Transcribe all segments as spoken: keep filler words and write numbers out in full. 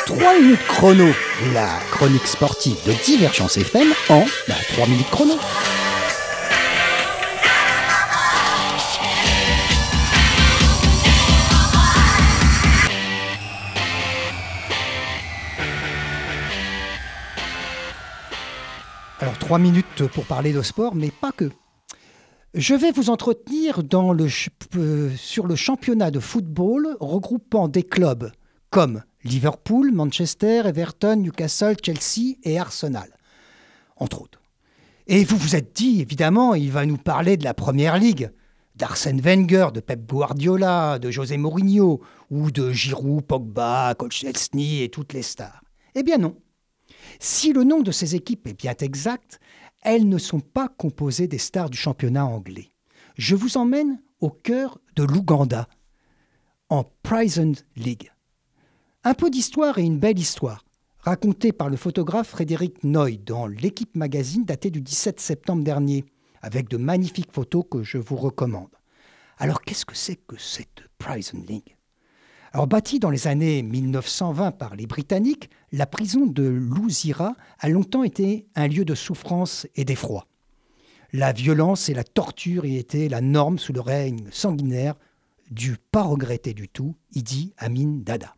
trois minutes chrono, la chronique sportive de Divergence F M en bah, trois minutes chrono. Alors trois minutes pour parler de sport, mais pas que. Je vais vous entretenir dans le, euh, sur le championnat de football regroupant des clubs comme Liverpool, Manchester, Everton, Newcastle, Chelsea et Arsenal, entre autres. Et vous vous êtes dit, évidemment, il va nous parler de la Première Ligue, d'Arsène Wenger, de Pep Guardiola, de José Mourinho, ou de Giroud, Pogba, Koscielny et toutes les stars. Eh bien non. Si le nom de ces équipes est bien exact, elles ne sont pas composées des stars du championnat anglais. Je vous emmène au cœur de l'Ouganda, en Prison League. Un peu d'histoire et une belle histoire, racontée par le photographe Frédéric Noy dans l'Équipe Magazine datée du dix-sept septembre dernier, avec de magnifiques photos que je vous recommande. Alors qu'est-ce que c'est que cette Prison League ? Alors, bâtie dans les années mille neuf cent vingt par les Britanniques, la prison de Luzira a longtemps été un lieu de souffrance et d'effroi. La violence et la torture y étaient la norme sous le règne sanguinaire du pas regretté du tout, Idi Amin Dada.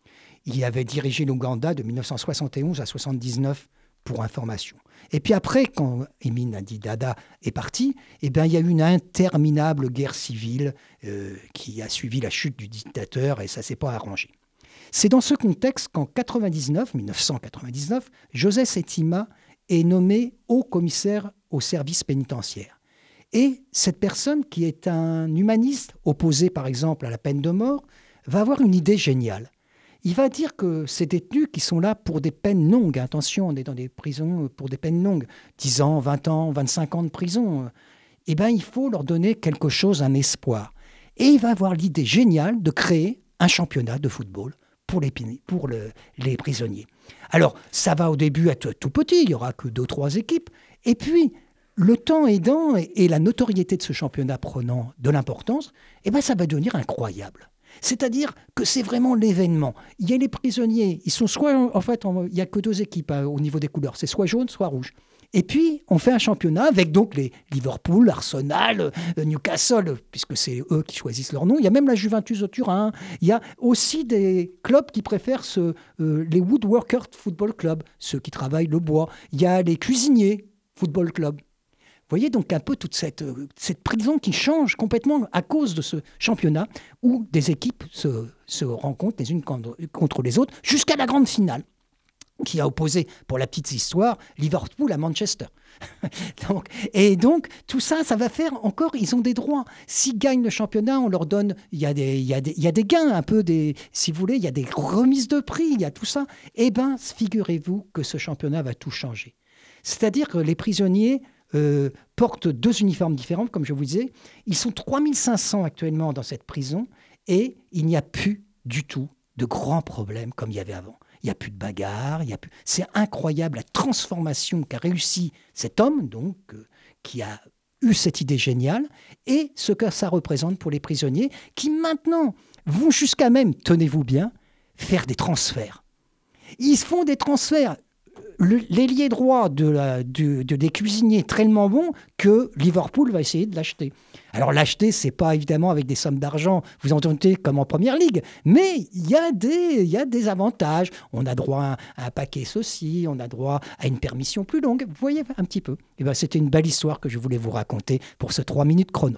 Il y avait dirigé l'Ouganda de mille neuf cent soixante et onze à soixante-dix-neuf pour information. Et puis après, quand Amin Dada est parti, eh bien, il y a eu une interminable guerre civile euh, qui a suivi la chute du dictateur et ça ne s'est pas arrangé. C'est dans ce contexte qu'en mille neuf cent quatre-vingt-dix-neuf, José Sétima est nommé haut commissaire au service pénitentiaire. Et cette personne, qui est un humaniste, opposé par exemple à la peine de mort, va avoir une idée géniale. Il va dire que ces détenus qui sont là pour des peines longues, attention, on est dans des prisons pour des peines longues, dix ans, vingt ans, vingt-cinq ans de prison, eh bien, il faut leur donner quelque chose, un espoir. Et il va avoir l'idée géniale de créer un championnat de football pour les, pour le, les prisonniers. Alors, ça va au début être tout petit, il n'y aura que deux, trois équipes. Et puis, le temps aidant et, et la notoriété de ce championnat prenant de l'importance, eh bien, ça va devenir incroyable. C'est-à-dire que c'est vraiment l'événement. Il y a les prisonniers, ils sont soit, en fait, il n'y a que deux équipes hein, au niveau des couleurs, c'est soit jaune, soit rouge. Et puis, on fait un championnat avec donc les Liverpool, Arsenal, Newcastle, puisque c'est eux qui choisissent leur nom. Il y a même la Juventus de Turin. Il y a aussi des clubs qui préfèrent ce, euh, les Woodworkers Football Club, ceux qui travaillent le bois. Il y a les Cuisiniers Football Club. Vous voyez donc un peu toute cette, cette prison qui change complètement à cause de ce championnat où des équipes se, se rencontrent les unes contre, contre les autres jusqu'à la grande finale qui a opposé, pour la petite histoire, Liverpool à Manchester. donc, et donc, tout ça, ça va faire encore, ils ont des droits. S'ils gagnent le championnat, on leur donne, il y a des, il y a des, il y a des gains, un peu, des, si vous voulez, il y a des remises de prix, il y a tout ça. Eh bien, figurez-vous que ce championnat va tout changer. C'est-à-dire que les prisonniers Euh, portent deux uniformes différents, comme je vous disais. Ils sont trois mille cinq cents actuellement dans cette prison et il n'y a plus du tout de grands problèmes comme il y avait avant. Il n'y a plus de bagarres. Il y a plus... C'est incroyable la transformation qu'a réussi cet homme, donc, euh, qui a eu cette idée géniale et ce que ça représente pour les prisonniers qui maintenant vont jusqu'à même, tenez-vous bien, faire des transferts. Ils font des transferts. Le, l'ailier droit de la, de, de, des cuisiniers est tellement bon que Liverpool va essayer de l'acheter. Alors l'acheter, ce n'est pas évidemment avec des sommes d'argent, vous entendez, comme en Première Ligue, mais il y a des, y a des avantages. On a droit à un, à un paquet ceci, on a droit à une permission plus longue. Vous voyez un petit peu. Et ben, c'était une belle histoire que je voulais vous raconter pour ce trois minutes chrono.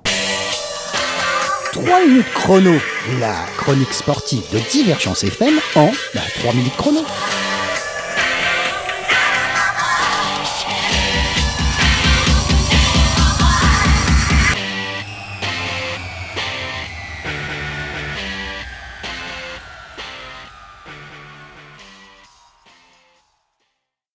trois minutes chrono, la chronique sportive de Divergence F M en bah, trois minutes chrono.